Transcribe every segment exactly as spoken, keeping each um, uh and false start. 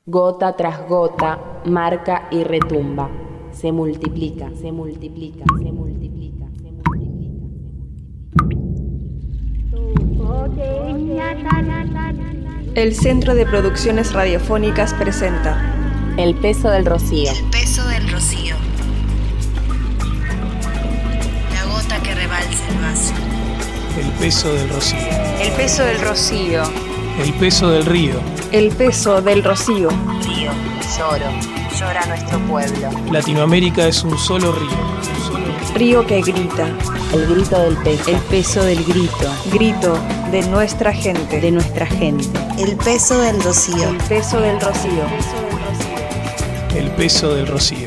Gota tras gota, marca y retumba. Se multiplica, se multiplica, se multiplica, se multiplica. El Centro de Producciones Radiofónicas presenta El peso del rocío. El peso del rocío. La gota que rebalsa el vaso. El peso del rocío. El peso del rocío. El peso del río. El peso del rocío. Río, lloro, llora nuestro pueblo. Latinoamérica es un solo río. Un solo río. Río que grita. El grito del peso. El peso del grito. Grito de nuestra gente. De nuestra gente. El peso del rocío. El peso del rocío. El peso del rocío.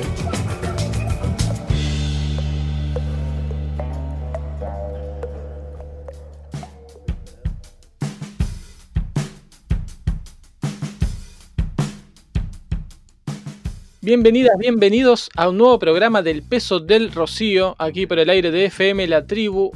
Bienvenidas, bienvenidos a un nuevo programa del Peso del Rocío, aquí por el aire de F M La Tribu.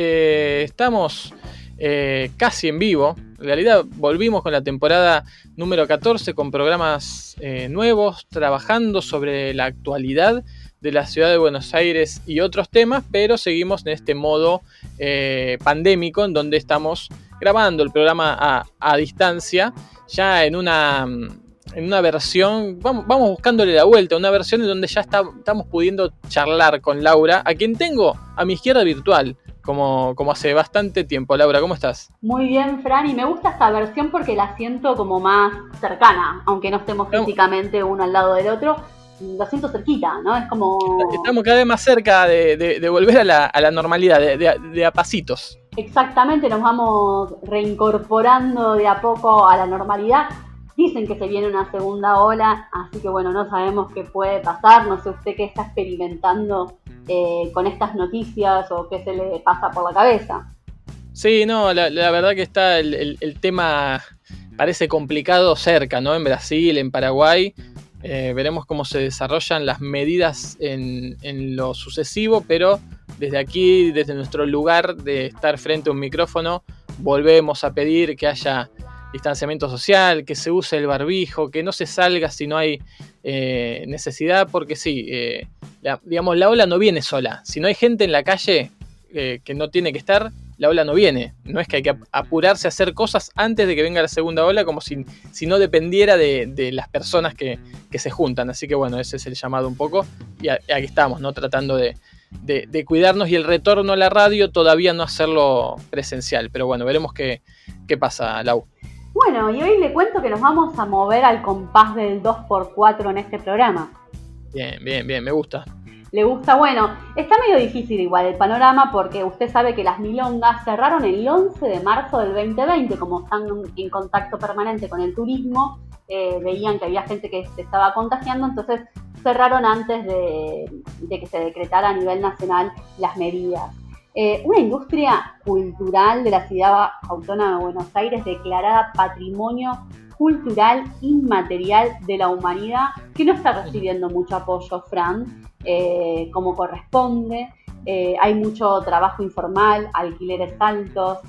Eh, estamos eh, casi en vivo, en realidad volvimos con la temporada número catorce con programas eh, nuevos, trabajando sobre la actualidad de la ciudad de Buenos Aires y otros temas, pero seguimos en este modo eh, pandémico en donde estamos grabando el programa a, a distancia, ya en una... en una versión, vamos, vamos buscándole la vuelta, una versión en donde ya está, estamos pudiendo charlar con Laura, a quien tengo a mi izquierda virtual, como, como hace bastante tiempo. Laura, ¿cómo estás? Muy bien, Fran, y me gusta esta versión porque la siento como más cercana, aunque no estemos físicamente uno al lado del otro, lo siento cerquita, ¿no? Es como... Estamos cada vez más cerca de, de, de volver a la, a la normalidad, de, de, de a pasitos. Exactamente, nos vamos reincorporando de a poco a la normalidad. Dicen que se viene una segunda ola, así que bueno, no sabemos qué puede pasar. No sé usted qué está experimentando eh, con estas noticias o qué se le pasa por la cabeza. Sí, no, la, la verdad que está el, el, el tema parece complicado cerca, ¿no? En Brasil, en Paraguay. Eh, veremos cómo se desarrollan las medidas en, en lo sucesivo, pero desde aquí, desde nuestro lugar de estar frente a un micrófono, volvemos a pedir que haya distanciamiento social, que se use el barbijo, que no se salga si no hay eh, necesidad, porque sí, eh, la, digamos, la ola no viene sola. Si no hay gente en la calle eh, que no tiene que estar, la ola no viene. No es que hay que apurarse a hacer cosas antes de que venga la segunda ola, como si, si no dependiera de, de las personas que, que se juntan. Así que bueno, ese es el llamado un poco, y a, aquí estamos, ¿no? Tratando de, de, de cuidarnos, y el retorno a la radio todavía no hacerlo presencial. Pero bueno, veremos qué, qué pasa, Lau. Bueno, y hoy le cuento que nos vamos a mover al compás del dos por cuatro en este programa. Bien, bien, bien, me gusta. ¿Le gusta? Bueno, está medio difícil igual el panorama porque usted sabe que las milongas cerraron el once de marzo del veinte veinte, como están en contacto permanente con el turismo, eh, veían que había gente que se estaba contagiando, entonces cerraron antes de, de que se decretara a nivel nacional las medidas. Eh, una industria cultural de la ciudad autónoma de Buenos Aires declarada Patrimonio Cultural Inmaterial de la Humanidad, que no está recibiendo mucho apoyo, Fran, eh, como corresponde. Eh, hay mucho trabajo informal, alquileres altos,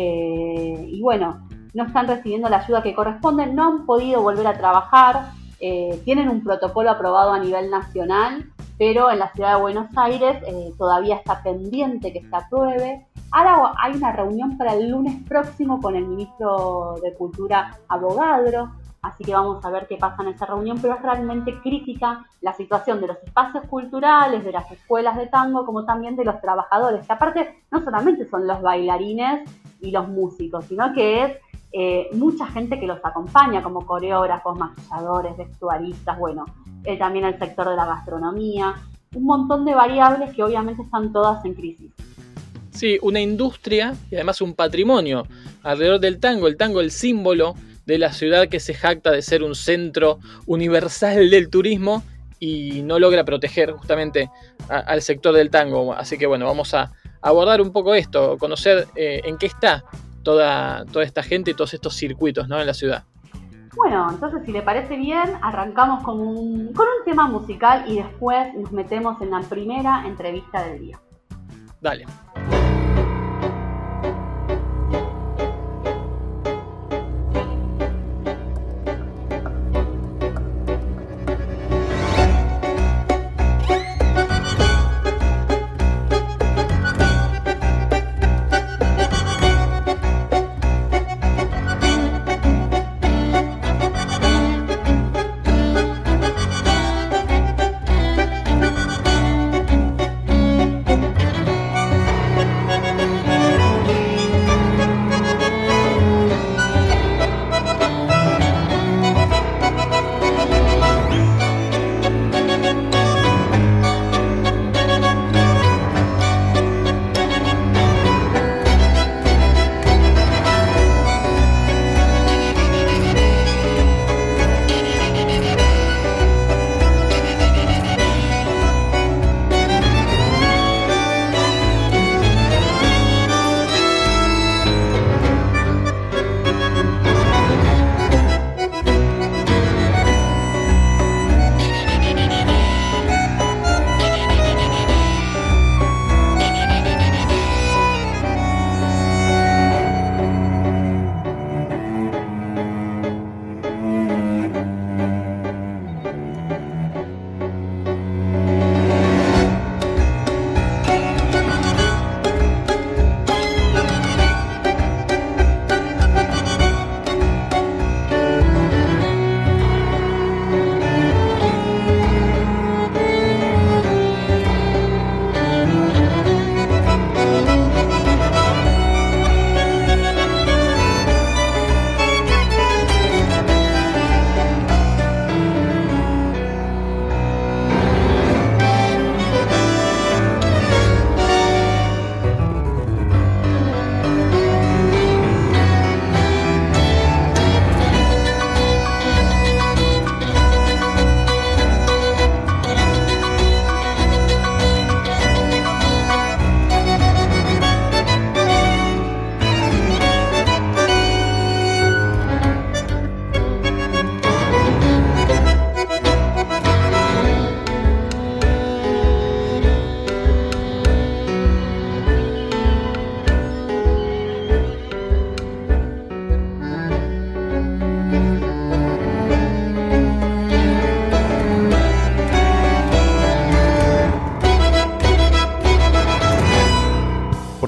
eh, y bueno, no están recibiendo la ayuda que corresponde, no han podido volver a trabajar, eh, tienen un protocolo aprobado a nivel nacional, pero en la ciudad de Buenos Aires eh, todavía está pendiente que se apruebe. Ahora hay una reunión para el lunes próximo con el ministro de Cultura, Avogadro, así que vamos a ver qué pasa en esa reunión, pero es realmente crítica la situación de los espacios culturales, de las escuelas de tango, como también de los trabajadores, que aparte no solamente son los bailarines y los músicos, sino que es eh, mucha gente que los acompaña, como coreógrafos, maquilladores, vestuaristas, bueno, Eh, también el sector de la gastronomía, un montón de variables que obviamente están todas en crisis. Sí, una industria y además un patrimonio alrededor del tango, el tango el símbolo de la ciudad que se jacta de ser un centro universal del turismo y no logra proteger justamente a, al sector del tango. Así que bueno, vamos a abordar un poco esto, conocer eh, en qué está toda, toda esta gente y todos estos circuitos, ¿no?, en la ciudad. Bueno, entonces si le parece bien, arrancamos con un, con un tema musical y después nos metemos en la primera entrevista del día. Dale.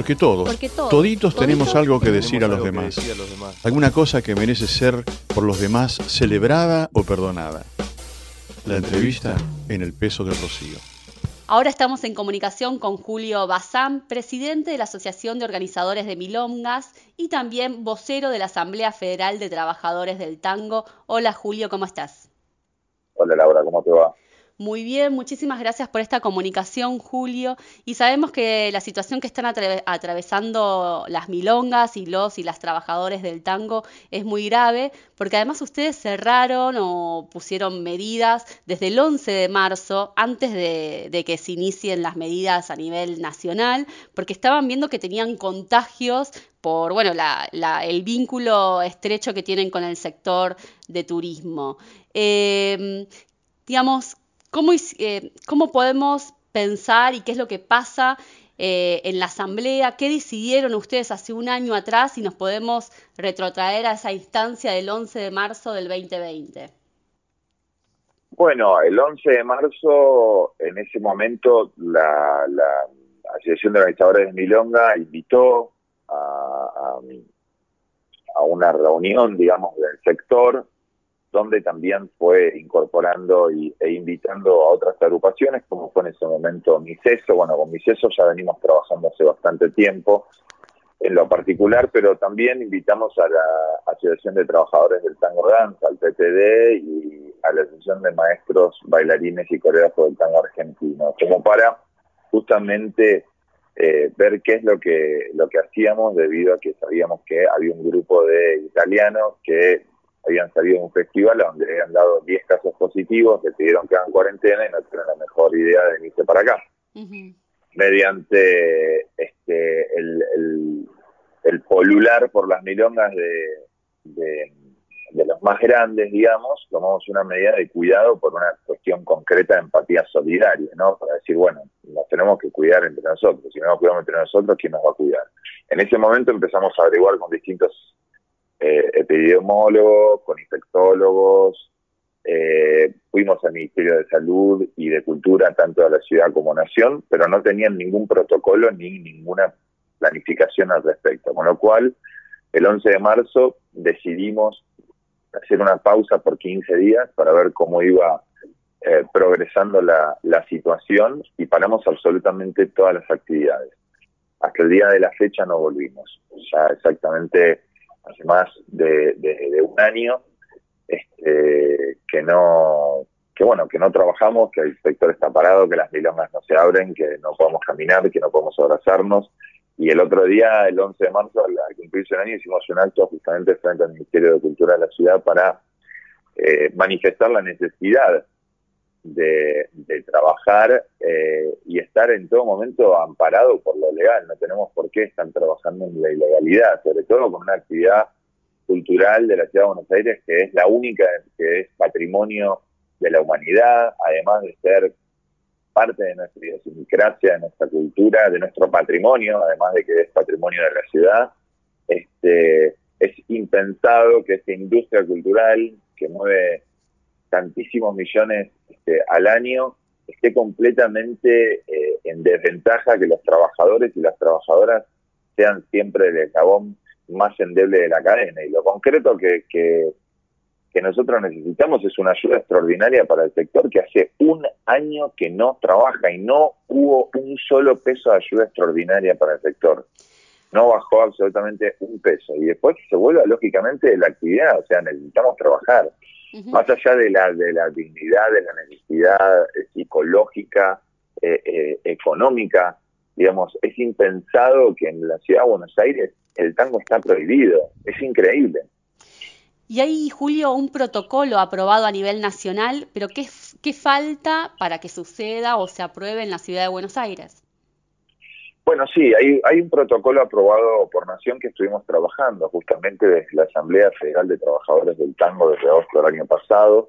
Porque todos, Porque todos, toditos toditos tenemos algo que decir a Tenemos los algo que demás. decir a los demás. Alguna cosa que merece ser por los demás celebrada o perdonada. La entrevista en El Peso del Rocío. Ahora estamos en comunicación con Julio Bazán, presidente de la Asociación de Organizadores de Milongas y también vocero de la Asamblea Federal de Trabajadores del Tango. Hola Julio, ¿cómo estás? Hola Laura, ¿cómo te va? Muy bien, muchísimas gracias por esta comunicación, Julio. Y sabemos que la situación que están atra- atravesando las milongas y los y las trabajadores del tango es muy grave, porque además ustedes cerraron o pusieron medidas desde el once de marzo, antes de, de que se inicien las medidas a nivel nacional, porque estaban viendo que tenían contagios por bueno la, la, el vínculo estrecho que tienen con el sector de turismo. Eh, digamos, ¿Cómo, eh, ¿Cómo podemos pensar y qué es lo que pasa eh, en la asamblea? ¿Qué decidieron ustedes hace un año atrás y nos podemos retrotraer a esa instancia del once de marzo del veinte veinte? Bueno, el once de marzo, en ese momento, la, la Asociación de Organizadores de Milonga invitó a, a, a una reunión, digamos, del sector, donde también fue incorporando y, e invitando a otras agrupaciones, como fue en ese momento Miceso. Bueno, con Miceso ya venimos trabajando hace bastante tiempo en lo particular, pero también invitamos a la Asociación de Trabajadores del Tango Danza, al P T D, y a la Asociación de Maestros, Bailarines y Coreógrafos del Tango Argentino, como para justamente eh, ver qué es lo que, lo que hacíamos, debido a que sabíamos que había un grupo de italianos que habían salido de un festival donde habían dado diez casos positivos, que pidieron que hagan cuarentena y no tuvieron la mejor idea de venirse para acá. Uh-huh. Mediante este el, el, el polular por las milongas de, de, de los más grandes, digamos, tomamos una medida de cuidado por una cuestión concreta de empatía solidaria, ¿no? Para decir, bueno, nos tenemos que cuidar entre nosotros. Si no nos cuidamos entre nosotros, ¿quién nos va a cuidar? En ese momento empezamos a averiguar con distintos Eh, epidemiólogos, con infectólogos, eh, fuimos al Ministerio de Salud y de Cultura, tanto de la ciudad como nación, pero no tenían ningún protocolo ni ninguna planificación al respecto, con lo cual el once de marzo decidimos hacer una pausa por quince días para ver cómo iba eh, progresando la, la situación, y paramos absolutamente todas las actividades. Hasta el día de la fecha no volvimos, ya exactamente hace más de, de, de un año este, que no que bueno que no trabajamos, que el sector está parado, que las milongas no se abren, que no podemos caminar, que no podemos abrazarnos. Y el otro día, el once de marzo, al cumplirse un año, hicimos un acto justamente frente al Ministerio de Cultura de la ciudad para eh, manifestar la necesidad de, de trabajar eh, y estar en todo momento amparado por lo legal. No tenemos por qué estar trabajando en la ilegalidad, sobre todo con una actividad cultural de la Ciudad de Buenos Aires que es la única que es patrimonio de la humanidad, además de ser parte de nuestra idiosincrasia, de nuestra cultura, de nuestro patrimonio, además de que es patrimonio de la ciudad. Este, es impensado que esta industria cultural, que mueve tantísimos millones este, al año, esté completamente eh, en desventaja, que los trabajadores y las trabajadoras sean siempre el eslabón más endeble de la cadena. Y lo concreto que, que, que nosotros necesitamos es una ayuda extraordinaria para el sector que hace un año que no trabaja y no hubo un solo peso de ayuda extraordinaria para el sector. No bajó absolutamente un peso. Y después se vuelve lógicamente de la actividad, o sea, necesitamos trabajar. Uh-huh. Más allá de la, de la dignidad, de la necesidad eh, psicológica, eh, eh, económica, digamos, es impensado que en la Ciudad de Buenos Aires el tango está prohibido. Es increíble. Y hay, Julio, un protocolo aprobado a nivel nacional, pero ¿qué, qué falta para que suceda o se apruebe en la Ciudad de Buenos Aires? Bueno, sí, hay, hay un protocolo aprobado por Nación que estuvimos trabajando justamente desde la Asamblea Federal de Trabajadores del Tango desde agosto del año pasado.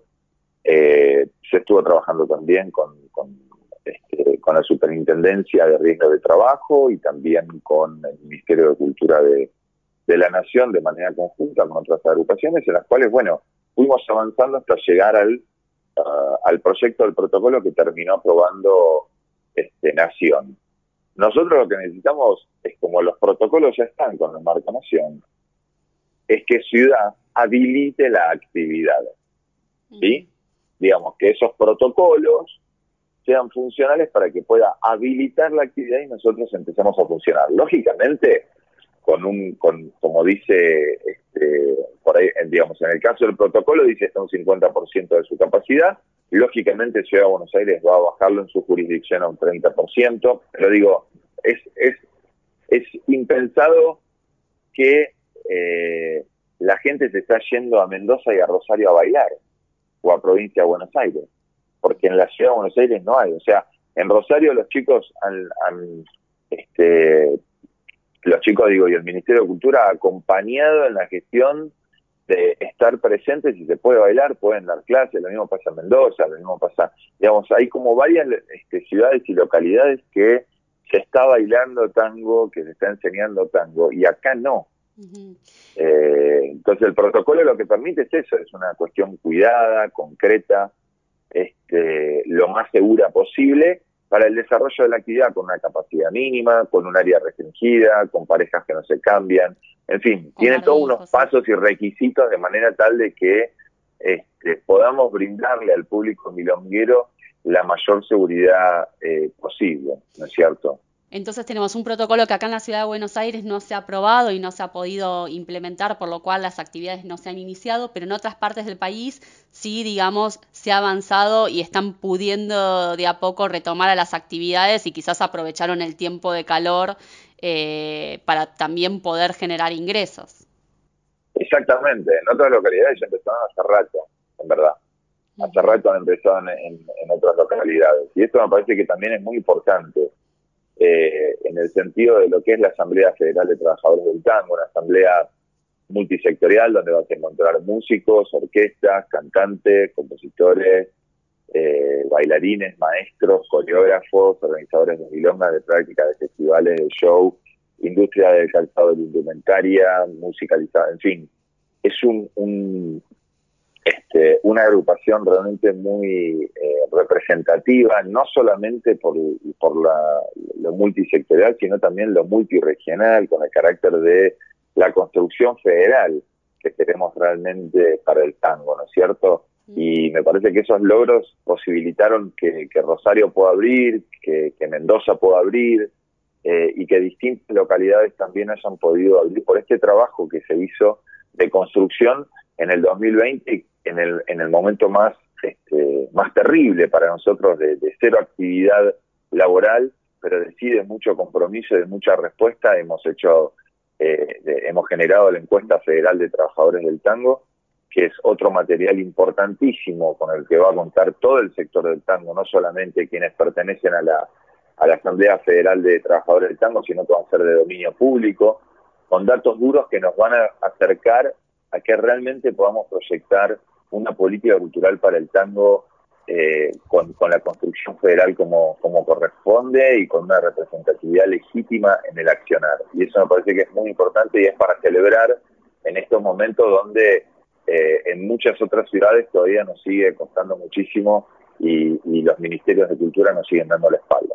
Eh, se estuvo trabajando también con, con, este, con la Superintendencia de Riesgo de Trabajo y también con el Ministerio de Cultura de, de la Nación de manera conjunta con otras agrupaciones, en las cuales, bueno, fuimos avanzando hasta llegar al, uh, al proyecto del protocolo que terminó aprobando este, Nación. Nosotros lo que necesitamos es, como los protocolos ya están con la marca Nación, es que Ciudad habilite la actividad, ¿sí? Digamos, que esos protocolos sean funcionales para que pueda habilitar la actividad y nosotros empezamos a funcionar. Lógicamente, con un, con, como dice, este, por ahí, digamos, en el caso del protocolo dice hasta un cincuenta por ciento de su capacidad, lógicamente Ciudad de Buenos Aires va a bajarlo en su jurisdicción a un treinta por ciento, pero digo, es, es, es impensado que eh, la gente se está yendo a Mendoza y a Rosario a bailar, o a Provincia de Buenos Aires, porque en la Ciudad de Buenos Aires no hay. O sea, en Rosario los chicos han, han este, los chicos, digo, y el Ministerio de Cultura ha acompañado en la gestión de estar presentes. Si se puede bailar, pueden dar clases. Lo mismo pasa en Mendoza, lo mismo pasa, digamos, hay como varias este, ciudades y localidades que se está bailando tango, que se está enseñando tango, y acá no. Uh-huh. eh, entonces el protocolo lo que permite es eso, es una cuestión cuidada, concreta, este, lo más segura posible para el desarrollo de la actividad, con una capacidad mínima, con un área restringida, con parejas que no se cambian, en fin, oh, tiene todos unos pasos y requisitos de manera tal de que este, podamos brindarle al público milonguero la mayor seguridad eh, posible, ¿no es cierto? Entonces tenemos un protocolo que acá en la Ciudad de Buenos Aires no se ha aprobado y no se ha podido implementar, por lo cual las actividades no se han iniciado, pero en otras partes del país sí, digamos, se ha avanzado y están pudiendo de a poco retomar a las actividades y quizás aprovecharon el tiempo de calor eh, para también poder generar ingresos. Exactamente, en otras localidades ya empezaron hace rato, en verdad. Hace rato han empezado en, en, en otras localidades. Y esto me parece que también es muy importante. Eh, en el sentido de lo que es la Asamblea Federal de Trabajadores del Tango, una asamblea multisectorial donde vas a encontrar músicos, orquestas, cantantes, compositores, eh, bailarines, maestros, coreógrafos, organizadores de milongas, de prácticas, de festivales, de show, industria del calzado de la indumentaria, musicalizada, en fin. Es un, un Este, una agrupación realmente muy eh, representativa, no solamente por, por la, lo multisectorial, sino también lo multiregional, con el carácter de la construcción federal que tenemos realmente para el tango, ¿no es cierto? Y me parece que esos logros posibilitaron que, que Rosario pueda abrir, que, que Mendoza pueda abrir, eh, y que distintas localidades también hayan podido abrir por este trabajo que se hizo de construcción en el dos mil veinte, en el, en el momento más, este, más terrible para nosotros, de, de cero actividad laboral, pero de sí de mucho compromiso y de mucha respuesta. Hemos hecho, eh, de, hemos generado la encuesta federal de trabajadores del tango, que es otro material importantísimo con el que va a contar todo el sector del tango, no solamente quienes pertenecen a la, a la Asamblea Federal de Trabajadores del Tango, sino que va a ser de dominio público, con datos duros que nos van a acercar a que realmente podamos proyectar una política cultural para el tango eh, con, con la construcción federal como, como corresponde y con una representatividad legítima en el accionar. Y eso me parece que es muy importante y es para celebrar en estos momentos donde eh, en muchas otras ciudades todavía nos sigue costando muchísimo y, y los ministerios de cultura nos siguen dando la espalda.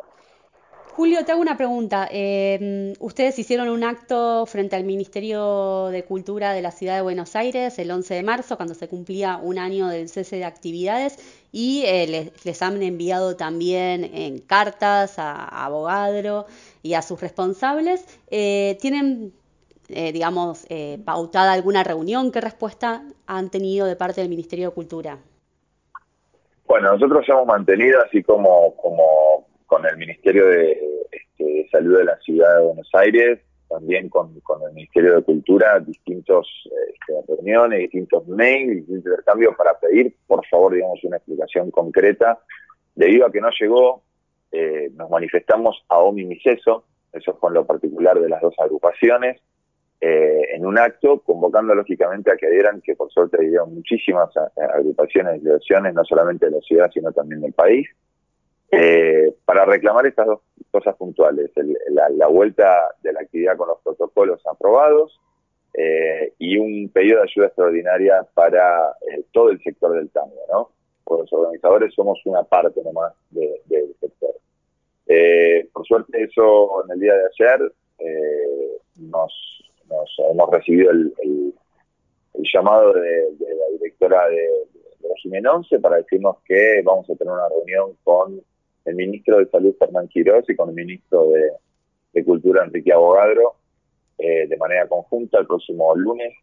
Julio, te hago una pregunta. Eh, ustedes hicieron un acto frente al Ministerio de Cultura de la Ciudad de Buenos Aires el once de marzo, cuando se cumplía un año del cese de actividades, y eh, les, les han enviado también en cartas a, a Avogadro y a sus responsables. Eh, ¿Tienen, eh, digamos, eh, pautada alguna reunión? ¿Qué respuesta han tenido de parte del Ministerio de Cultura? Bueno, nosotros hemos mantenido, así como... como con el Ministerio de, este, de Salud de la Ciudad de Buenos Aires, también con, con el Ministerio de Cultura, distintos este, reuniones, distintos mails, distintos intercambios para pedir, por favor, digamos, una explicación concreta. Debido a que no llegó, eh, nos manifestamos a Omi Miseso, eso es con lo particular de las dos agrupaciones, eh, en un acto, convocando lógicamente a que adhieran, que por suerte adhirieron muchísimas a, a agrupaciones y asociaciones, no solamente de la ciudad, sino también del país, Eh, para reclamar estas dos cosas puntuales, el, la, la vuelta de la actividad con los protocolos aprobados eh, y un pedido de ayuda extraordinaria para eh, todo el sector del tango, ¿no? Porque los organizadores somos una parte nomás de, del sector. Eh, por suerte eso en el día de ayer eh, nos, nos hemos recibido el, el, el llamado de, de la directora de, de régimen once para decirnos que vamos a tener una reunión con el ministro de Salud, Fernán Quirós, y con el ministro de, de Cultura, Enrique Abogadro, eh, de manera conjunta el próximo lunes,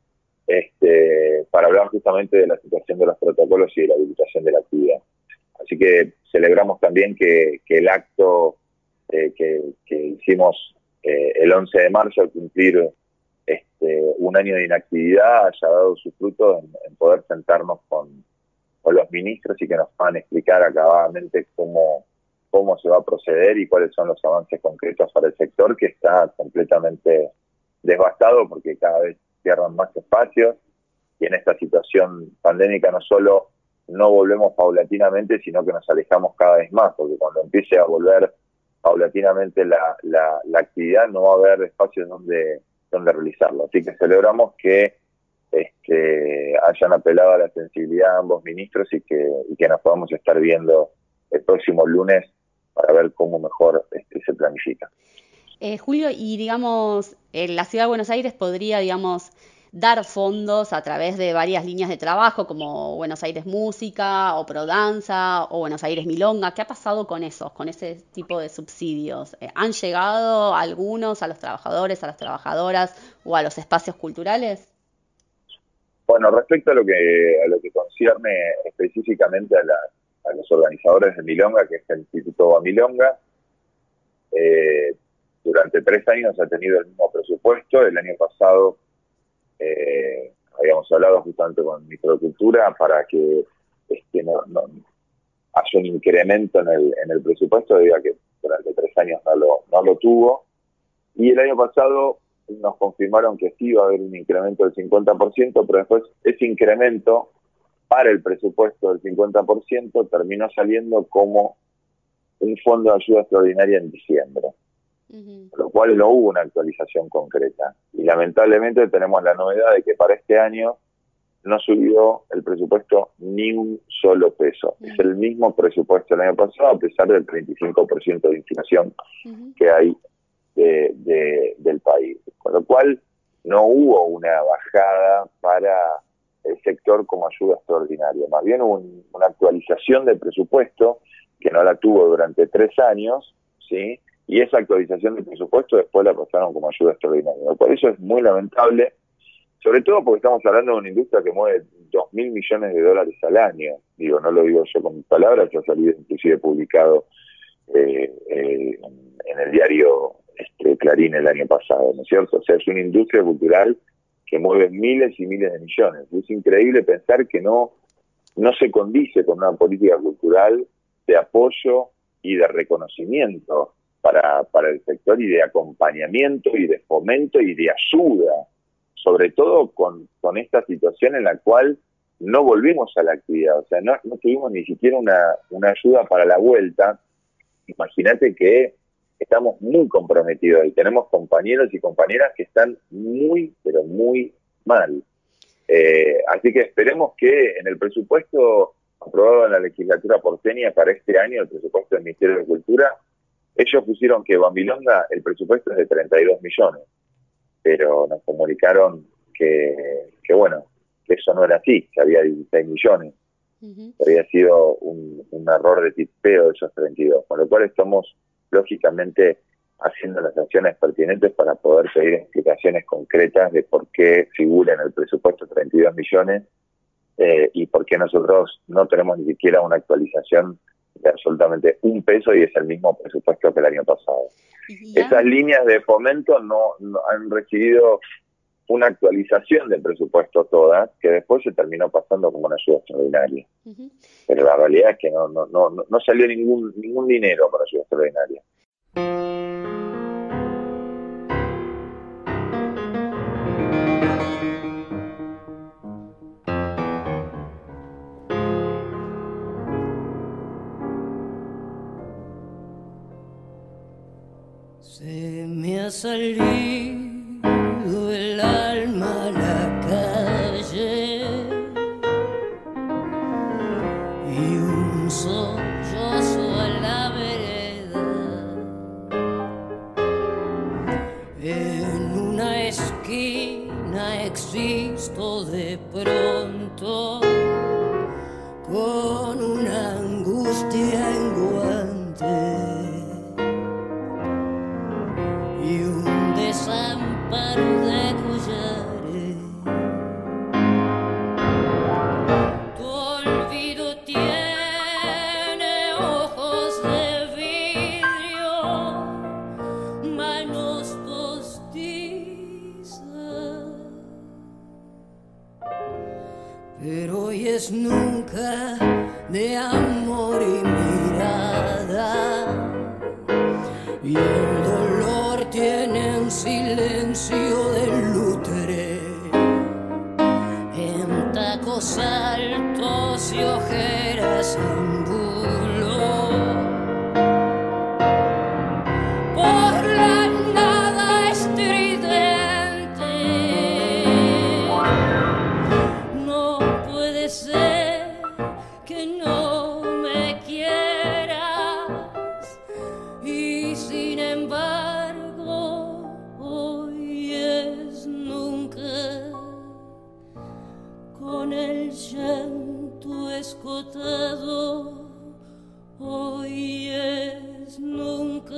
este, para hablar justamente de la situación de los protocolos y de la habilitación de la actividad. Así que celebramos también que, que el acto eh, que, que hicimos eh, el once de marzo al cumplir este, un año de inactividad haya dado su fruto en, en poder sentarnos con, con los ministros y que nos puedan explicar acabadamente cómo, cómo se va a proceder y cuáles son los avances concretos para el sector, que está completamente devastado porque cada vez cierran más espacios, y en esta situación pandémica no solo no volvemos paulatinamente, sino que nos alejamos cada vez más, porque cuando empiece a volver paulatinamente la, la, la actividad no va a haber espacios donde, donde realizarlo. Así que celebramos que este, hayan apelado a la sensibilidad de ambos ministros y que, y que nos podamos estar viendo el próximo lunes para ver cómo mejor este, se planifica. Eh, Julio, y digamos, en la Ciudad de Buenos Aires podría, digamos, dar fondos a través de varias líneas de trabajo, como Buenos Aires Música, o Prodanza, o Buenos Aires Milonga. ¿Qué ha pasado con esos, con ese tipo de subsidios? Eh, ¿Han llegado algunos a los trabajadores, a las trabajadoras o a los espacios culturales? Bueno, respecto a lo que a lo que concierne específicamente a, la, a los organizadores de Milonga, que es el Instituto Bamilonga, eh, durante tres años ha tenido el mismo presupuesto. El año pasado Eh, habíamos hablado justamente con el ministro de Cultura para que este, no, no haya un incremento en el, en el presupuesto, debido a que durante tres años no lo, no lo tuvo. Y el año pasado nos confirmaron que sí iba a haber un incremento del cincuenta por ciento, pero después ese incremento para el presupuesto del cincuenta por ciento terminó saliendo como un fondo de ayuda extraordinaria en diciembre. Uh-huh. Lo cual no hubo una actualización concreta. Y lamentablemente tenemos la novedad de que para este año no subió el presupuesto ni un solo peso. Uh-huh. Es el mismo presupuesto del año pasado, a pesar del treinta y cinco por ciento de inflación uh-huh. que hay de, de, del país. Con lo cual no hubo una bajada para el sector como ayuda extraordinaria. Más bien un, una actualización del presupuesto que no la tuvo durante tres años, ¿sí? Y esa actualización del presupuesto después la pasaron como ayuda extraordinaria. Por eso es muy lamentable, sobre todo porque estamos hablando de una industria que mueve dos mil millones de dólares al año. Digo, no lo digo yo con mis palabras, ya ha salido inclusive publicado eh, eh, en el diario este, Clarín el año pasado, ¿no es cierto? O sea, es una industria cultural que mueve miles y miles de millones. Es increíble pensar que no, no se condice con una política cultural de apoyo y de reconocimiento Para, para el sector, y de acompañamiento y de fomento y de ayuda, sobre todo con, con esta situación en la cual no volvimos a la actividad, o sea, no, no tuvimos ni siquiera una, una ayuda para la vuelta. Imagínate que estamos muy comprometidos y tenemos compañeros y compañeras que están muy, pero muy mal. Eh, así que esperemos que en el presupuesto aprobado en la legislatura porteña para este año, el presupuesto del Ministerio de Cultura, ellos pusieron que Bamilonga, el presupuesto es de treinta y dos millones, pero nos comunicaron que, que bueno, que eso no era así, que había dieciséis millones, uh-huh. que había sido un, un error de tipeo de esos treinta y dos, con lo cual estamos lógicamente haciendo las acciones pertinentes para poder pedir explicaciones concretas de por qué figura en el presupuesto treinta y dos millones eh, y por qué nosotros no tenemos ni siquiera una actualización de absolutamente un peso, y es el mismo presupuesto que el año pasado. ¿Ya? Esas líneas de fomento no, no han recibido una actualización del presupuesto todas, que después se terminó pasando como una ayuda extraordinaria. Uh-huh. Pero la realidad es que no, no, no, no salió ningún, ningún dinero para ayuda extraordinaria. Se me ha salido el alma a la calle y un sollozo a la vereda. con una angustia en guante y un desamparo de collares. Tu olvido tiene ojos de vidrio, manos postizas, pero hoy es nunca de amor y mirada, y el dolor tiene un silencio de lútere en tacos altos y ojeras en bulo. Por la nada estridente, no puede ser que no me quieras, y sin embargo hoy es nunca, con el llanto escotado, hoy es nunca,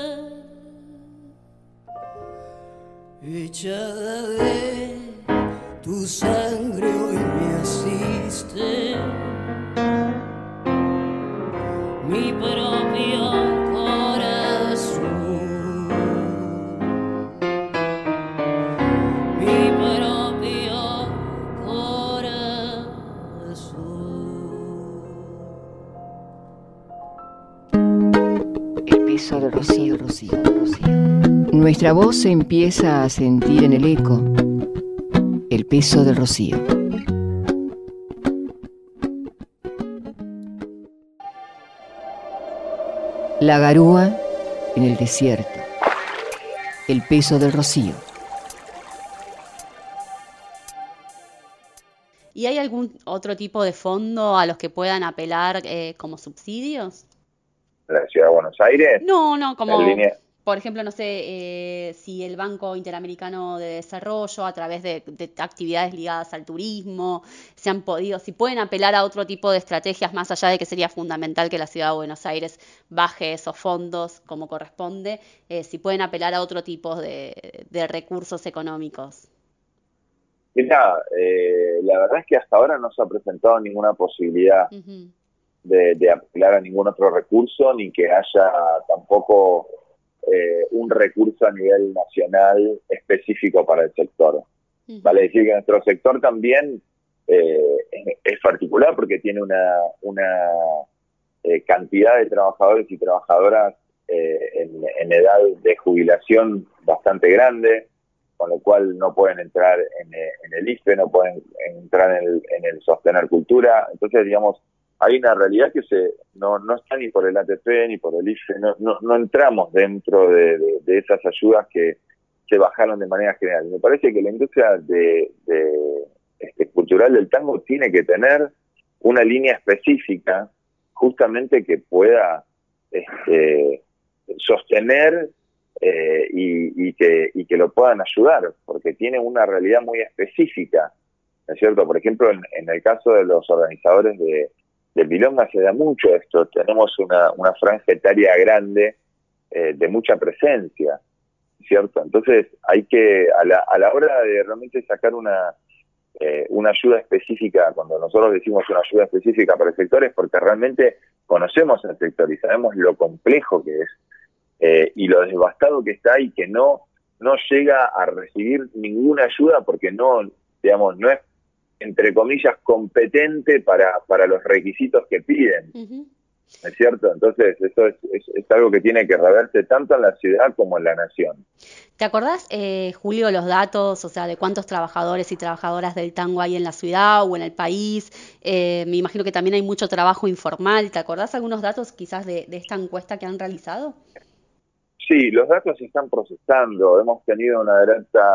echada de tu sangre hoy me asiste mi propio corazón, mi propio corazón. El peso del rocío, rocío, rocío. Nuestra voz se empieza a sentir en el eco. El peso del rocío. La garúa en el desierto. El peso del rocío. ¿Y hay algún otro tipo de fondo a los que puedan apelar eh, como subsidios? ¿La Ciudad de Buenos Aires? No, no, como, En línea. por ejemplo, no sé, eh, si el Banco Interamericano de Desarrollo, a través de, de actividades ligadas al turismo, se han podido, si pueden apelar a otro tipo de estrategias, más allá de que sería fundamental que la Ciudad de Buenos Aires baje esos fondos como corresponde, eh, si pueden apelar a otro tipo de, de recursos económicos. Mira, eh, la verdad es que hasta ahora no se ha presentado ninguna posibilidad Uh-huh. de, de apelar a ningún otro recurso, ni que haya tampoco eh, un recurso a nivel nacional específico para el sector. Uh-huh. Vale decir que nuestro sector también eh, es, es particular porque tiene una, una eh, cantidad de trabajadores y trabajadoras eh, en, en edad de jubilación bastante grande, con lo cual no pueden entrar en, en el I F E, no pueden entrar en el, en el sostener cultura. Entonces, digamos, hay una realidad que se no, no está ni por el A T P ni por el I F E, no, no, no entramos dentro de, de, de esas ayudas que se bajaron de manera general. Me parece que la industria de, de este, cultural del tango tiene que tener una línea específica justamente que pueda este, sostener Eh, y, y, que, y que lo puedan ayudar, porque tiene una realidad muy específica, ¿no es cierto? Por ejemplo, en, en el caso de los organizadores de, de Milonga se da mucho esto, tenemos una, una franja etaria grande eh, de mucha presencia, ¿cierto? Entonces hay que, a la, a la hora de realmente sacar una, eh, una ayuda específica, cuando nosotros decimos una ayuda específica para el sector, es porque realmente conocemos el sector y sabemos lo complejo que es, Eh, y lo devastado que está y que no no llega a recibir ninguna ayuda porque no, digamos, no es, entre comillas, competente para, para los requisitos que piden. Uh-huh. ¿Es cierto? Entonces, eso es, es, es algo que tiene que reverse tanto en la ciudad como en la nación. ¿Te acordás, eh, Julio, los datos, o sea, de cuántos trabajadores y trabajadoras del tango hay en la ciudad o en el país? Eh, me imagino que también hay mucho trabajo informal. ¿Te acordás algunos datos quizás de, de esta encuesta que han realizado? Sí, los datos se están procesando. Hemos tenido una grata,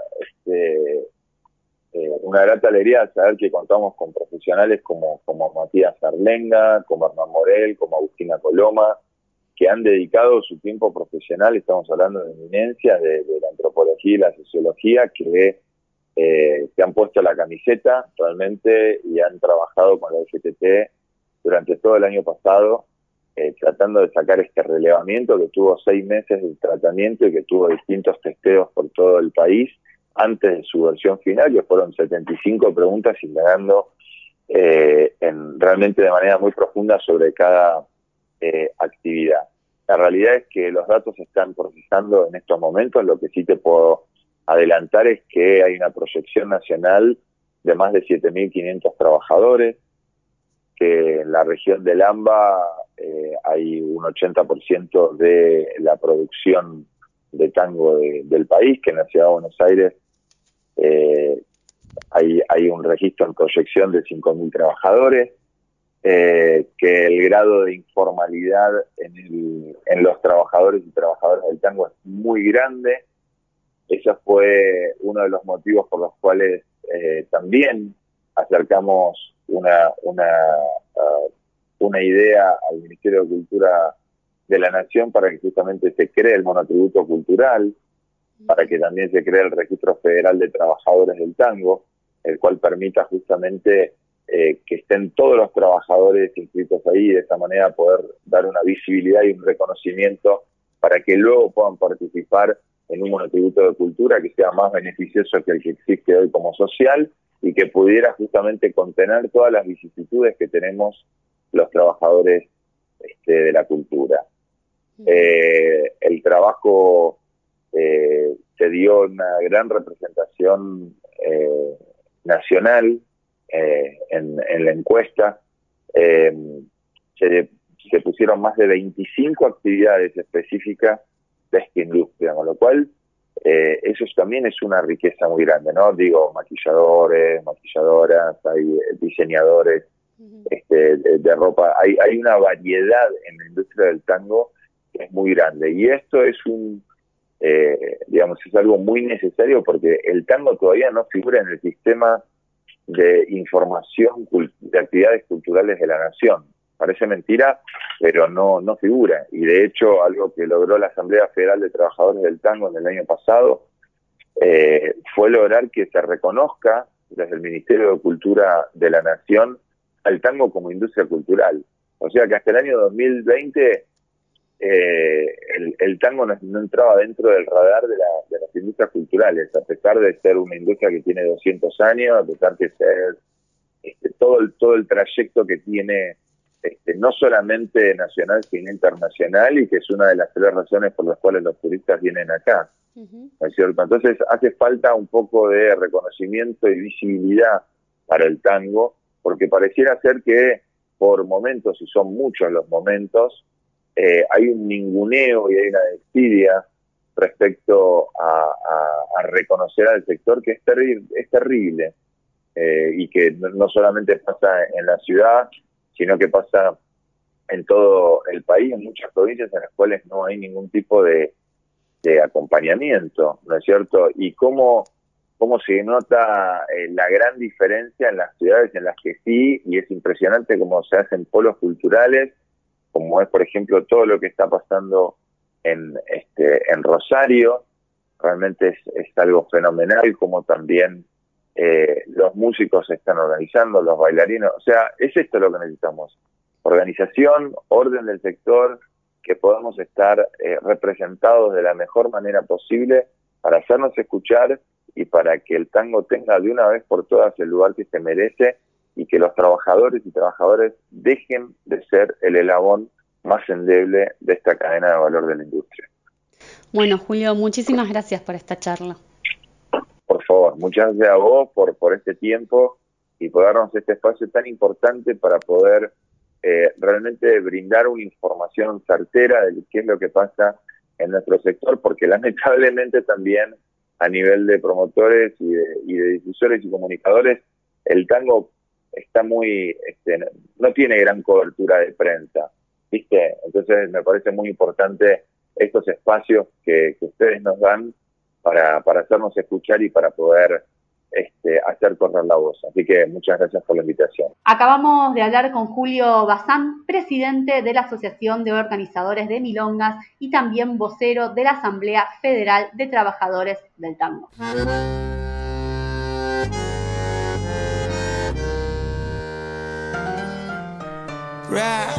este, eh, una grata alegría al saber que contamos con profesionales como, como Matías Arlenga, como Hernán Morel, como Agustina Coloma, que han dedicado su tiempo profesional, estamos hablando de eminencias de, de la antropología y la sociología, que eh, que han puesto la camiseta realmente y han trabajado con la F T T durante todo el año pasado, eh, tratando de sacar este relevamiento que tuvo seis meses de tratamiento y que tuvo distintos testeos por todo el país antes de su versión final, que fueron setenta y cinco preguntas indagando eh, en, realmente de manera muy profunda sobre cada eh, actividad. La realidad es que los datos se están procesando en estos momentos. Lo que sí te puedo adelantar es que hay una proyección nacional de más de siete mil quinientos trabajadores, que en la región del AMBA eh, hay un ochenta por ciento de la producción de tango de, del país, que en la ciudad de Buenos Aires eh, hay, hay un registro en proyección de cinco mil trabajadores, eh, que el grado de informalidad en, el, en los trabajadores y trabajadoras del tango es muy grande. Ese fue uno de los motivos por los cuales eh, también acercamos una, una, uh, una idea al Ministerio de Cultura de la Nación para que justamente se cree el monotributo cultural, para que también se cree el Registro Federal de Trabajadores del Tango, el cual permita justamente eh, que estén todos los trabajadores inscritos ahí, y de esta manera poder dar una visibilidad y un reconocimiento para que luego puedan participar en un monotributo de cultura que sea más beneficioso que el que existe hoy como social y que pudiera justamente contener todas las vicisitudes que tenemos los trabajadores este, de la cultura. Eh, el trabajo eh, se dio una gran representación eh, nacional eh, en, en la encuesta. Eh, se, se pusieron más de veinticinco actividades específicas de esta industria, con lo cual eh, eso también es una riqueza muy grande, ¿no? Digo, maquilladores, maquilladoras, hay diseñadores uh-huh. este, de, de ropa, hay, hay una variedad en la industria del tango que es muy grande, y esto es un, eh, digamos, es algo muy necesario porque el tango todavía no figura en el sistema de información de actividades culturales de la nación. Parece mentira, pero no, no figura. Y de hecho, algo que logró la Asamblea Federal de Trabajadores del Tango en el año pasado eh, fue lograr que se reconozca desde el Ministerio de Cultura de la Nación al tango como industria cultural. O sea que hasta el año dos mil veinte eh, el, el tango no, no entraba dentro del radar de, la, de las industrias culturales, a pesar de ser una industria que tiene doscientos años, a pesar de ser este, todo, el, todo el trayecto que tiene Este, no solamente nacional, sino internacional, y que es una de las tres razones por las cuales los turistas vienen acá, uh-huh. ¿no es cierto? Entonces hace falta un poco de reconocimiento y visibilidad para el tango, porque pareciera ser que por momentos, y son muchos los momentos, eh, hay un ninguneo y hay una desidia respecto a, a, a reconocer al sector, que es, terri- es terrible, eh, y que no, no solamente pasa en la ciudad, sino que pasa en todo el país, en muchas provincias en las cuales no hay ningún tipo de, de acompañamiento, ¿no es cierto? Y cómo, cómo se nota eh, la gran diferencia en las ciudades en las que sí, y es impresionante cómo se hacen polos culturales, como es, por ejemplo, todo lo que está pasando en, este, en Rosario. Realmente es, es algo fenomenal, como también Eh, los músicos se están organizando, los bailarinos, o sea, es esto lo que necesitamos, organización, orden del sector, que podamos estar eh, representados de la mejor manera posible para hacernos escuchar y para que el tango tenga de una vez por todas el lugar que se merece, y que los trabajadores y trabajadoras dejen de ser el eslabón más endeble de esta cadena de valor de la industria. Bueno, Julio, muchísimas gracias por esta charla. Por favor, muchas gracias a vos por, por este tiempo y por darnos este espacio tan importante para poder eh, realmente brindar una información certera de qué es lo que pasa en nuestro sector, porque lamentablemente también a nivel de promotores y de, y de difusores y comunicadores, el tango está muy, este, no tiene gran cobertura de prensa, ¿viste? Entonces me parece muy importante estos espacios que, que ustedes nos dan Para, para hacernos escuchar y para poder este, hacer correr la voz. Así que muchas gracias por la invitación. Acabamos de hablar con Julio Bazán, presidente de la Asociación de Organizadores de Milongas y también vocero de la Asamblea Federal de Trabajadores del Tango. rap.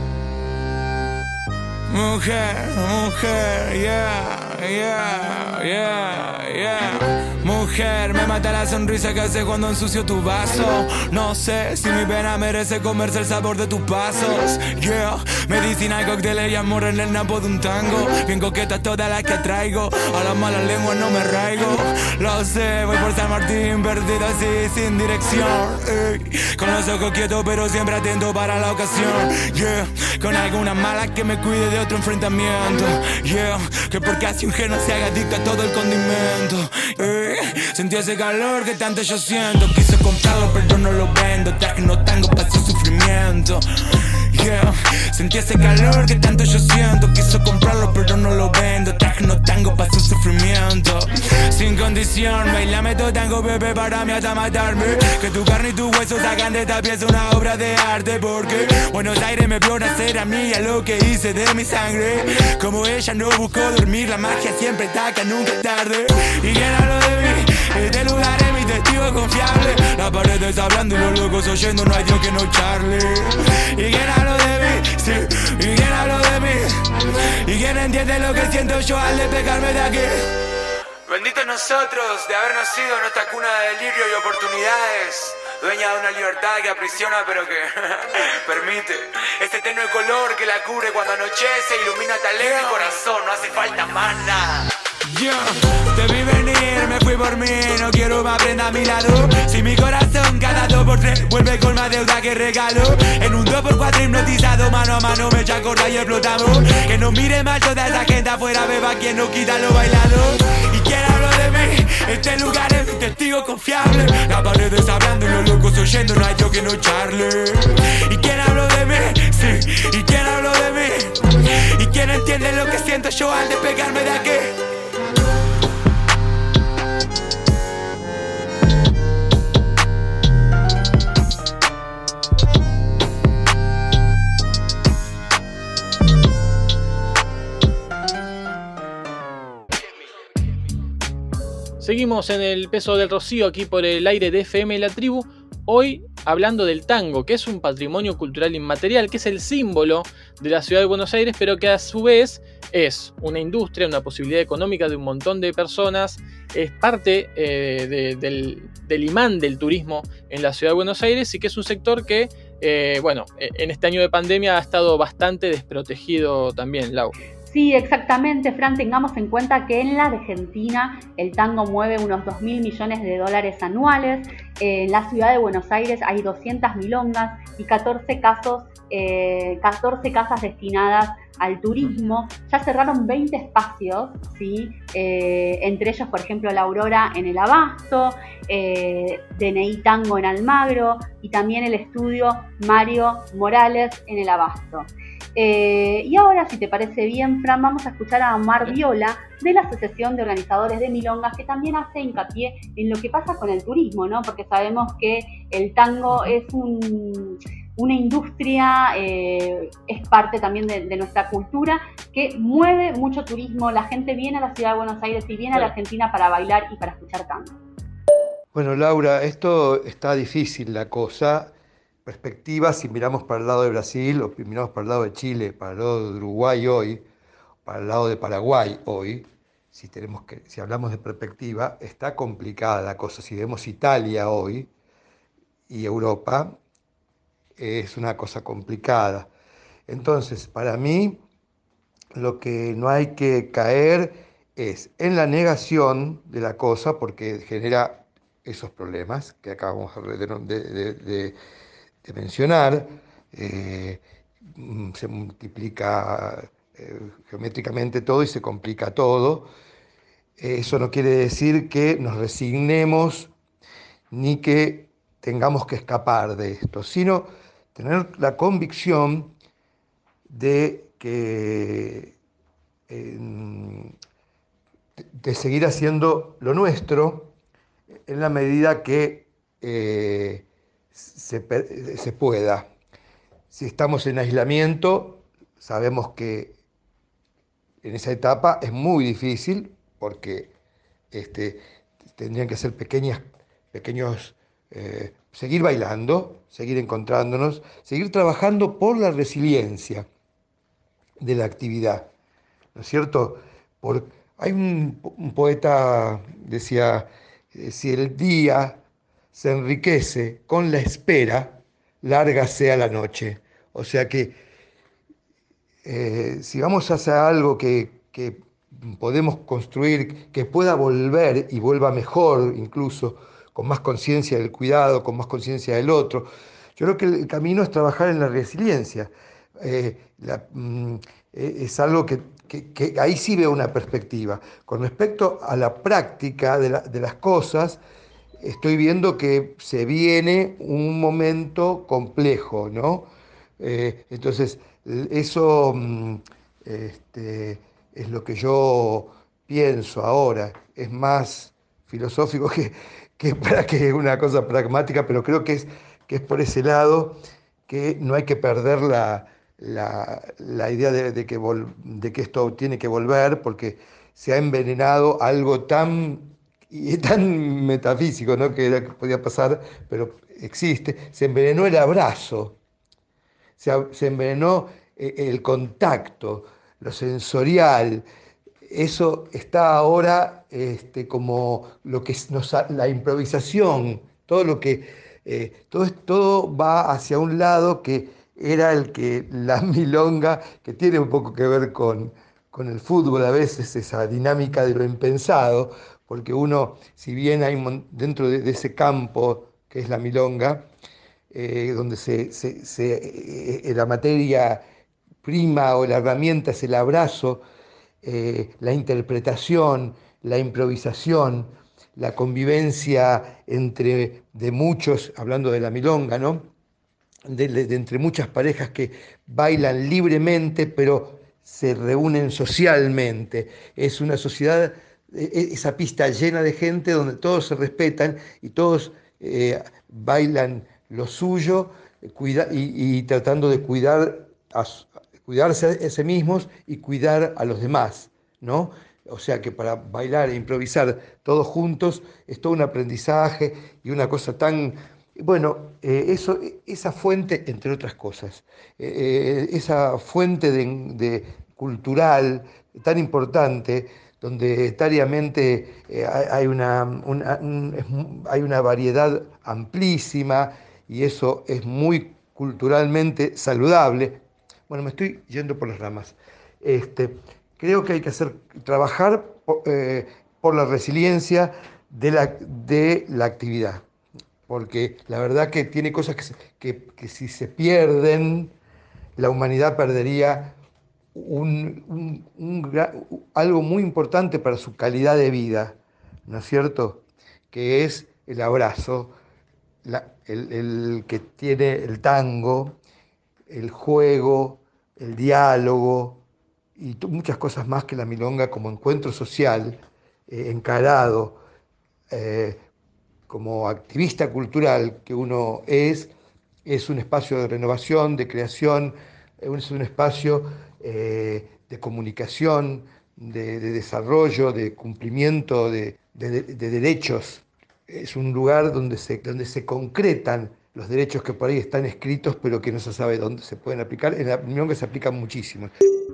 Mujer, mujer, yeah, yeah, yeah, yeah. Mujer, me mata la sonrisa que hace cuando ensucio tu vaso. No sé si mi pena merece comerse el sabor de tus pasos. Yeah, medicina, cócteles y amor en el napo de un tango. Bien coquetas todas las que traigo, a las malas lenguas no me raigo. Lo sé, voy por San Martín, perdido así, sin dirección. Ey, con los ojos quietos pero siempre atento para la ocasión. Yeah, con algunas malas que me cuide de otro enfrentamiento. Yeah, que porque así un geno se haga adicto a todo el condimento. Ey, sentí ese calor que tanto yo siento. Quise comprarlo pero no lo vendo. Traje no tango para su sufrimiento. Yeah, sentí ese calor que tanto yo siento. Quiso comprarlo pero no lo vendo. Traje no tango para su sufrimiento. Sin condición, bailame todo tango, bebé, para mí hasta matarme. Que tu carne y tu hueso sacan de esta pieza una obra de arte. Porque Buenos Aires me vio nacer a mí, a lo que hice de mi sangre. Como ella no buscó dormir, la magia siempre ataca, nunca es tarde. Y quien habló de mí, este lugar es mi testigo confiable. Las paredes hablando y los locos oyendo, no hay Dios que no charle. Y quien habló de mí, sí, y quien habló de mí, y quien entiende lo que siento yo al despegarme de aquí. Benditos nosotros de haber nacido en nuestra cuna de delirio y oportunidades, dueña de una libertad que aprisiona pero que permite ese tenue color que la cubre cuando anochece, ilumina tal alegre corazón, no hace falta más nada. Yo te vi venir, me fui por mí, no quiero más prenda a mi lado. Si mi corazón cada dos por tres vuelve con más deuda que regalo. En un dos por cuatro hipnotizado, mano a mano me echa corta y explotamos. Que no mire mal toda esa gente afuera, beba quien no quita lo bailado. Y quien habló de mí, este lugar es mi testigo confiable. Las paredes hablando y los locos oyendo, no hay yo que no charle. Y quien habló de mí, sí, y quien habló de mí, y quien entiende lo que siento yo al despegarme de aquí. Seguimos en el Peso del Rocío, aquí por el aire de F M La Tribu. Hoy hablando del tango, que es un patrimonio cultural inmaterial, que es el símbolo de la ciudad de Buenos Aires, pero que a su vez es una industria, una posibilidad económica de un montón de personas. Es parte eh, de, del, del imán del turismo en la ciudad de Buenos Aires y que es un sector que, eh, bueno, en este año de pandemia ha estado bastante desprotegido también, Lau. Sí, exactamente, Fran, tengamos en cuenta que en la Argentina el tango mueve unos dos mil millones de dólares anuales. En la ciudad de Buenos Aires hay doscientas milongas y catorce, casos, eh, catorce casas destinadas al turismo. Ya cerraron veinte espacios, ¿sí? eh, entre ellos, por ejemplo, La Aurora en el Abasto, eh, D N I Tango en Almagro y también el estudio Mario Morales en el Abasto. Eh, y ahora, si te parece bien, Fran, vamos a escuchar a Omar Viola de la Asociación de Organizadores de Milongas, que también hace hincapié en lo que pasa con el turismo, ¿no? Porque sabemos que el tango es un, una industria, eh, es parte también de, de nuestra cultura, que mueve mucho turismo. La gente viene a la ciudad de Buenos Aires y viene a la Argentina para bailar y para escuchar tango. Bueno, Laura, esto está difícil la cosa. Perspectiva, si miramos para el lado de Brasil o si miramos para el lado de Chile, para el lado de Uruguay hoy, para el lado de Paraguay hoy, si, tenemos que, si hablamos de perspectiva, está complicada la cosa. Si vemos Italia hoy y Europa, es una cosa complicada. Entonces, para mí, lo que no hay que caer es en la negación de la cosa, porque genera esos problemas que acabamos de... de, de, de de mencionar, eh, se multiplica eh, geométricamente todo y se complica todo. Eh, eso no quiere decir que nos resignemos ni que tengamos que escapar de esto, sino tener la convicción de que eh, de seguir haciendo lo nuestro en la medida que eh, Se, se pueda. Si estamos en aislamiento, sabemos que en esa etapa es muy difícil porque este, tendrían que ser pequeñas, pequeños eh, seguir bailando, seguir encontrándonos, seguir trabajando por la resiliencia de la actividad, ¿no es cierto? Por, hay un, un poeta, decía, eh, si el día se enriquece con la espera, larga sea la noche. O sea que eh, si vamos a hacer algo que, que podemos construir, que pueda volver y vuelva mejor, incluso con más conciencia del cuidado, con más conciencia del otro, yo creo que el camino es trabajar en la resiliencia. Eh, la, mm, es algo que, que, que ahí sí veo una perspectiva. Con respecto a la práctica de, la, de las cosas, estoy viendo que se viene un momento complejo, ¿no? Eh, entonces, eso mm, este, es lo que yo pienso ahora. Es más filosófico que, que, para que una cosa pragmática, pero creo que es, que es por ese lado que no hay que perder la, la, la idea de, de, que vol, de que esto tiene que volver, porque se ha envenenado algo tan, y tan metafísico, ¿no? que, era, que podía pasar, pero existe. Se envenenó el abrazo, se, se envenenó el contacto, lo sensorial. Eso está ahora este, como lo que nos, la improvisación, todo lo que eh, todo, todo va hacia un lado que era el que la milonga, que tiene un poco que ver con, con el fútbol a veces, esa dinámica de lo impensado, porque uno, si bien hay dentro de, de ese campo que es la milonga, eh, donde se, se, se, eh, la materia prima o la herramienta es el abrazo, eh, la interpretación, la improvisación, la convivencia entre de muchos, hablando de la milonga, ¿no? De, de, de entre muchas parejas que bailan libremente, pero se reúnen socialmente. Es una sociedad, esa pista llena de gente donde todos se respetan y todos eh, bailan lo suyo, cuida, y, y tratando de cuidar a, cuidarse a sí mismos y cuidar a los demás, ¿no? O sea que para bailar e improvisar todos juntos es todo un aprendizaje y una cosa tan... Bueno, eh, eso, esa fuente, entre otras cosas, eh, esa fuente de, de cultural tan importante, donde etariamente eh, hay, una, una, un, hay una variedad amplísima y eso es muy culturalmente saludable. Bueno, me estoy yendo por las ramas. Este, creo que hay que hacer, trabajar eh, por la resiliencia de la, de la actividad, porque la verdad que tiene cosas que, que, que si se pierden, la humanidad perdería un, un, un, algo muy importante para su calidad de vida, ¿no es cierto? Que es el abrazo, la, el, el que tiene el tango, el juego, el diálogo y muchas cosas más que la milonga como encuentro social, eh, encarado, eh, como activista cultural que uno es, es un espacio de renovación, de creación, es un espacio eh, de comunicación, de, de desarrollo, de cumplimiento de, de, de derechos. Es un lugar donde se, donde se concretan los derechos que por ahí están escritos, pero que no se sabe dónde se pueden aplicar. En la milonga se aplican muchísimo.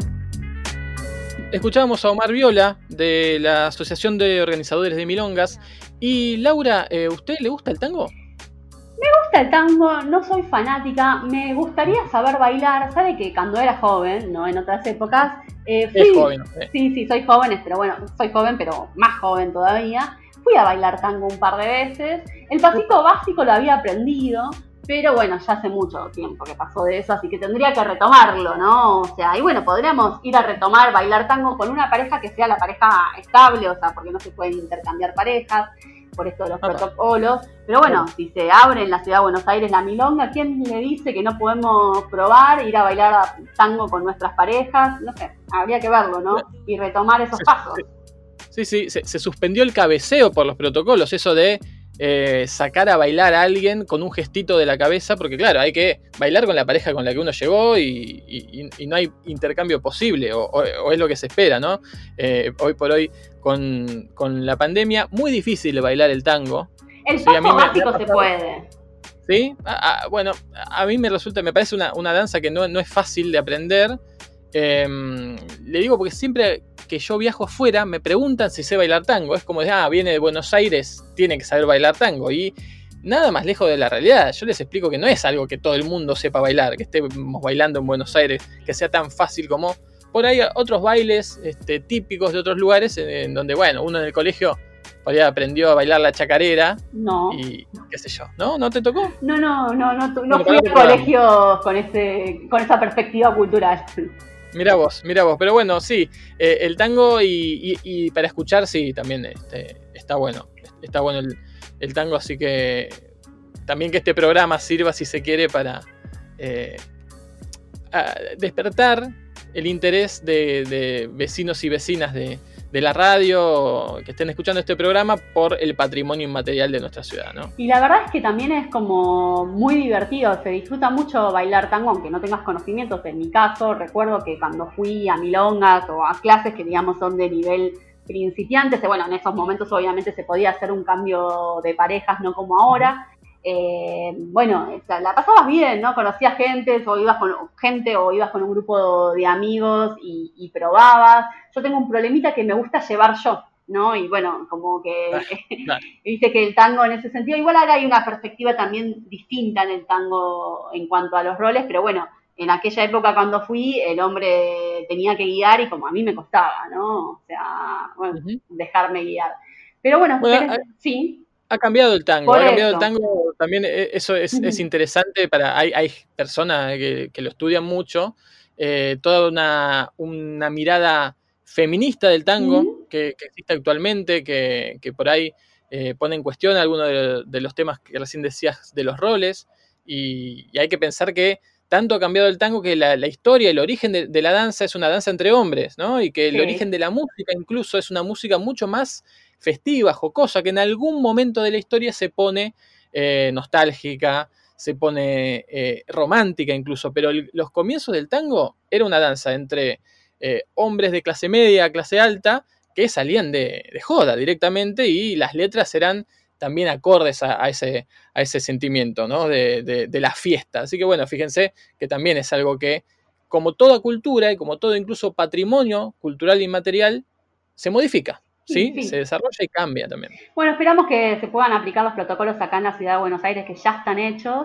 Escuchábamos a Omar Viola, de la Asociación de Organizadores de Milongas. Y Laura, ¿a usted le gusta el tango? Me gusta el tango, no soy fanática, me gustaría saber bailar. Sabe que cuando era joven, no en otras épocas, eh, fui... Es joven. ¿Eh? Sí, sí, soy joven, pero bueno, soy joven, pero más joven todavía. Fui a bailar tango un par de veces. El pasito básico lo había aprendido, pero bueno, ya hace mucho tiempo que pasó de eso, así que tendría que retomarlo, ¿no? O sea, y bueno, podríamos ir a retomar bailar tango con una pareja que sea la pareja estable, o sea, porque no se pueden intercambiar parejas por esto de los protocolos. Pero bueno, si se abre en la ciudad de Buenos Aires la milonga, ¿quién le dice que no podemos probar, ir a bailar tango con nuestras parejas? No sé, habría que verlo, ¿no? Y retomar esos pasos. Sí, sí, se, se suspendió el cabeceo por los protocolos, eso de eh, sacar a bailar a alguien con un gestito de la cabeza, porque claro, hay que bailar con la pareja con la que uno llegó y, y, y no hay intercambio posible, o, o, o es lo que se espera, ¿no? Eh, hoy por hoy, con, con la pandemia, muy difícil bailar el tango. El paso sí, básico me, me se puede. ¿Sí? A, a, bueno, a mí me resulta, me parece una, una danza que no, no es fácil de aprender. Eh, le digo porque siempre que yo viajo afuera me preguntan si sé bailar tango. Es como de, ah, viene de Buenos Aires, tiene que saber bailar tango. Y nada más lejos de la realidad. Yo les explico que no es algo que todo el mundo sepa bailar, que estemos bailando en Buenos Aires, que sea tan fácil como por ahí otros bailes este, típicos de otros lugares en, en donde, bueno, uno en el colegio por ahí aprendió a bailar la chacarera. No. Y qué sé yo. ¿No? ¿No te tocó? No, no, no, no, no, no fui al colegio con, ese, con esa perspectiva cultural. Mira vos, mira vos. Pero bueno, sí, eh, el tango y, y, y para escuchar, sí, también este, está bueno. Está bueno el, el tango, así que también que este programa sirva, si se quiere, para eh, despertar el interés de, de vecinos y vecinas de, de la radio que estén escuchando este programa por el patrimonio inmaterial de nuestra ciudad, ¿no? Y la verdad es que también es como muy divertido, se disfruta mucho bailar tango aunque no tengas conocimientos. En mi caso, recuerdo que cuando fui a milongas o a clases que digamos son de nivel principiantes, bueno, en esos momentos obviamente se podía hacer un cambio de parejas, no como ahora. Eh, bueno, o sea, la pasabas bien, ¿no? Conocías gente, o ibas con gente, o ibas con un grupo de amigos y, y probabas. Yo tengo un problemita que me gusta llevar yo, ¿no? Y bueno, como que, claro. Viste que el tango en ese sentido, igual ahora hay una perspectiva también distinta en el tango en cuanto a los roles, pero bueno, en aquella época cuando fui, el hombre tenía que guiar y como a mí me costaba, ¿no? O sea, bueno, uh-huh. dejarme guiar. Pero bueno, bueno pero, hay... sí. Ha cambiado el tango, Por ha cambiado eso. el tango, también eso es, uh-huh. es interesante para, hay, hay personas que, que lo estudian mucho, eh, toda una, una mirada feminista del tango uh-huh. que, que existe actualmente, que, que por ahí eh, pone en cuestión algunos de, de los temas que recién decías de los roles, y, y hay que pensar que tanto ha cambiado el tango que la, la historia, el origen de, de la danza es una danza entre hombres, ¿no? Y que el sí. origen de la música incluso es una música mucho más festiva, jocosa, que en algún momento de la historia se pone eh, nostálgica, se pone eh, romántica incluso, pero el, los comienzos del tango era una danza entre eh, hombres de clase media, clase alta, que salían de, de joda directamente y las letras eran también acordes a, a, ese, a ese sentimiento, ¿no? de, de, de la fiesta. Así que bueno, fíjense que también es algo que, como toda cultura y como todo incluso patrimonio cultural inmaterial, se modifica. ¿Sí? Sí, se desarrolla y cambia también. Bueno, esperamos que se puedan aplicar los protocolos acá en la ciudad de Buenos Aires que ya están hechos.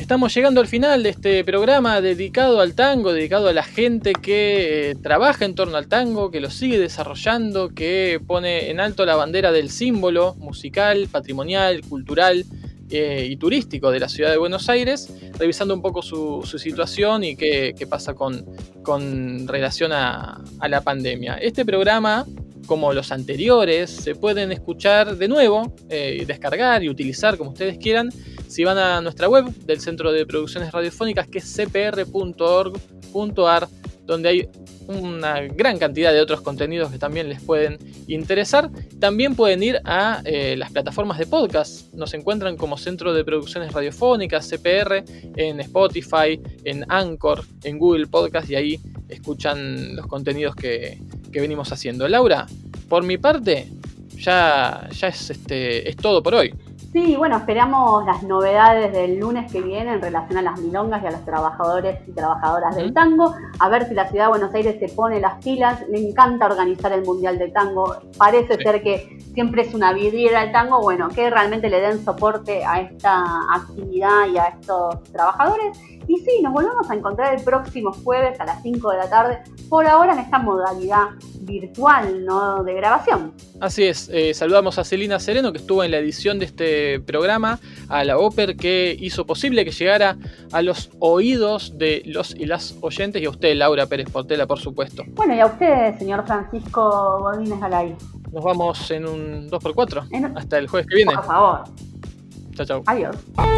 estamos llegando al final de este programa dedicado al tango, dedicado a la gente que eh, trabaja en torno al tango, que lo sigue desarrollando, que pone en alto la bandera del símbolo musical, patrimonial, cultural eh, y turístico de la ciudad de Buenos Aires, revisando un poco su, su situación y qué, qué pasa con, con relación a, a la pandemia. Este programa, como los anteriores, se pueden escuchar de nuevo, eh, descargar y utilizar como ustedes quieran, si van a nuestra web del Centro de Producciones Radiofónicas, que es c p r punto org punto a r, donde hay una gran cantidad de otros contenidos que también les pueden interesar. También pueden ir a eh, las plataformas de podcast. Nos encuentran como Centro de Producciones Radiofónicas, C P R, en Spotify, en Anchor, en Google Podcast, y ahí escuchan los contenidos que, que venimos haciendo. Laura, por mi parte, ya, ya es, este, es todo por hoy. Sí, bueno, esperamos las novedades del lunes que viene en relación a las milongas y a los trabajadores y trabajadoras del tango. A ver si la ciudad de Buenos Aires se pone las pilas. Le encanta organizar el Mundial de Tango. Parece sí. ser que siempre es una vidriera el tango. Bueno, que realmente le den soporte a esta actividad y a estos trabajadores. Y sí, nos volvemos a encontrar el próximo jueves a las cinco de la tarde, por ahora en esta modalidad virtual, ¿no?, de grabación. Así es, eh, saludamos a Celina Sereno, que estuvo en la edición de este programa, a la Oper, que hizo posible que llegara a los oídos de los y las oyentes, y a usted, Laura Pérez Portela, por supuesto. Bueno, y a usted, señor Francisco Godínez Galay. Nos vamos en un dos por cuatro, en... hasta el jueves que viene. Por favor. Chao, chao. Adiós.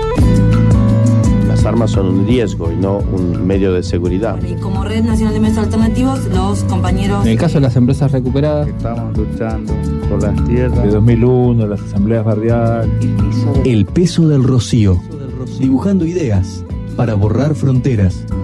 Las armas son un riesgo y no un medio de seguridad. Y como Red Nacional de Medios Alternativos, los compañeros... En el caso de las empresas recuperadas, estamos luchando por las tierras. De dos mil uno, las asambleas barriales. El peso del rocío. Dibujando ideas para borrar fronteras.